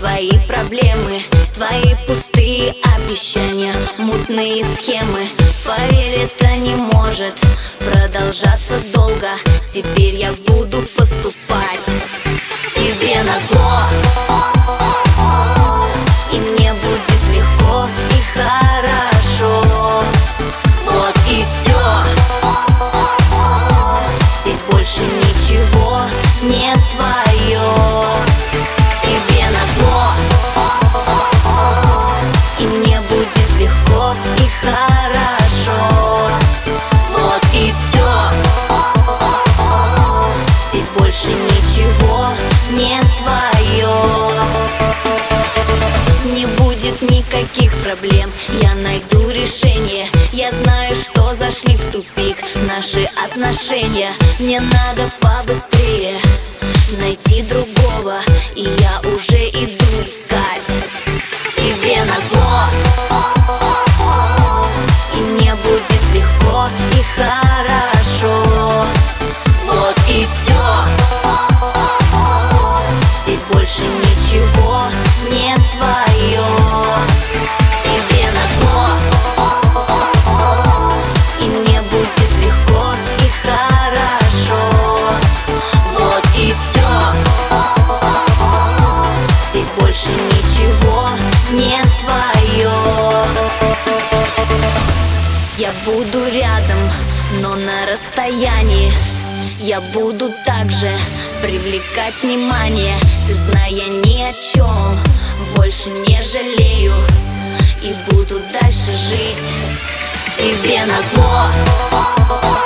твои проблемы, твои пустые обещания, мутные схемы. Поверь, это не может продолжаться долго. Теперь я буду поступать тебе назло, и мне будет легко и хорошо. Вот и все. Здесь больше ничего не твое. Тебе назло, и мне будет легко и хорошо. Вот и все. Здесь больше ничего не твое. Не будет никаких проблем, я найду решение. Я знаю, что зашли в тупик наши отношения. Мне надо побыстрее найти другого, и я уже иду искать тебе назло, и мне будет легко и хорошо. Вот и все. Здесь больше ничего не твое. Тебе назло, и мне будет легко и хорошо. Вот и все. Здесь больше ничего не твое. Я буду рядом, но на расстоянии. Я буду также привлекать внимание. Ты, зная ни о чем, больше не жалею и буду дальше жить тебе назло.